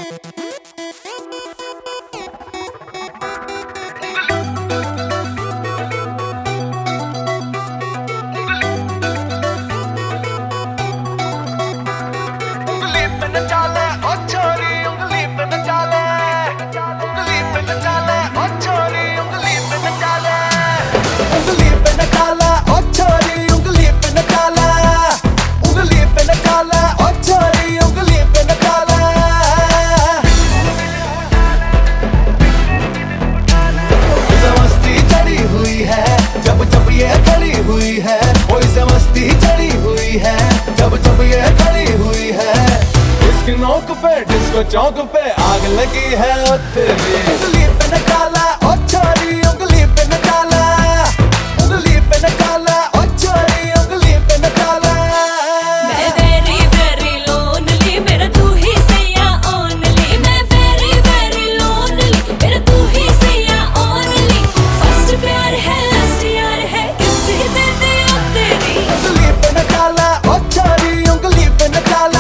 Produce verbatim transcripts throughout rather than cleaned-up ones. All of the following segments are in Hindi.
नोक पे डिस्को चौक पे आग लगी है ओ तेरी उंगली पे न काला ओ छोरी उंगली पे न काला उंगली पे न काला ओ छोरी उंगली पे न काला मैं वेरी वेरी लोनली मेरा तू ही सैया ओनली मैं वेरी वेरी लोनली मेरा तू ही सैया ओनली फर्स्ट प्यार है लास्ट यार है किसी दे दे ओ तेरी उंगली पे न काला ओ छोरी उंगली पे न काला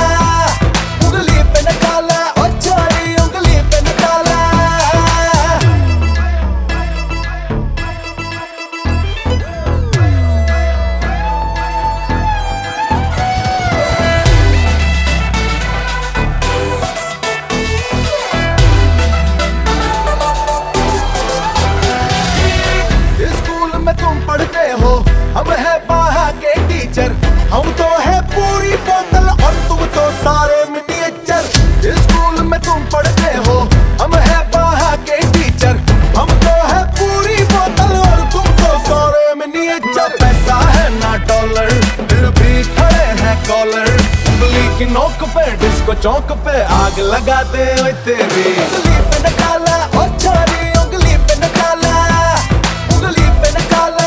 हो हम है वहाँ के टीचर हम तो है पूरी बोतल और तुम तो सारे मिनिएचर स्कूल में तुम पढ़ते हो हम है वहाँ के टीचर हम तो है पूरी बोतल और तुम तो सारे मिनिएचर पैसा है ना डॉलर फिर भी खड़े हैं कॉलर उंगली की नोक पे डिस्को चौक पे आग लगा दे ओए तेरी उंगली पे न काला ओ छोरी उंगली पे न काला उंगली पे न काला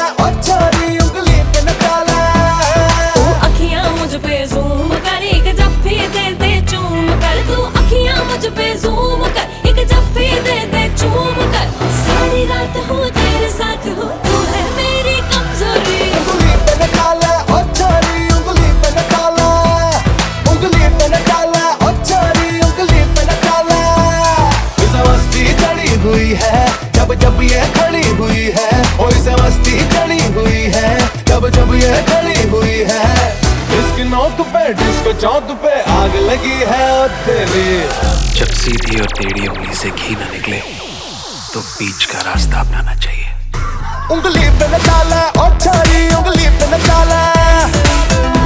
पे ज़ूम कर एक जफ्फी दे दे चूम कर सारी रात हूँ तेरे साथ हूँ तू है मेरी कमजोरी उंगली पे न काला ओ छोरी उंगली पे न काला उंगली पे न काला ओ छोरी उंगली पे न काला इस मस्ती चढ़ी हुई है जब जब ये खड़ी हुई है ओ इस मस्ती चढ़ी हुई है जब जब ये खड़ी हुई है इसकी नोक पे डिस्को चौक पे आग लगी है ओ तेरी जब सीधी और टेढ़ी उंगली से घी न निकले तो बीच का रास्ता अपनाना चाहिए। उंगली पे न काला ओ छोरी उंगली पे न काला।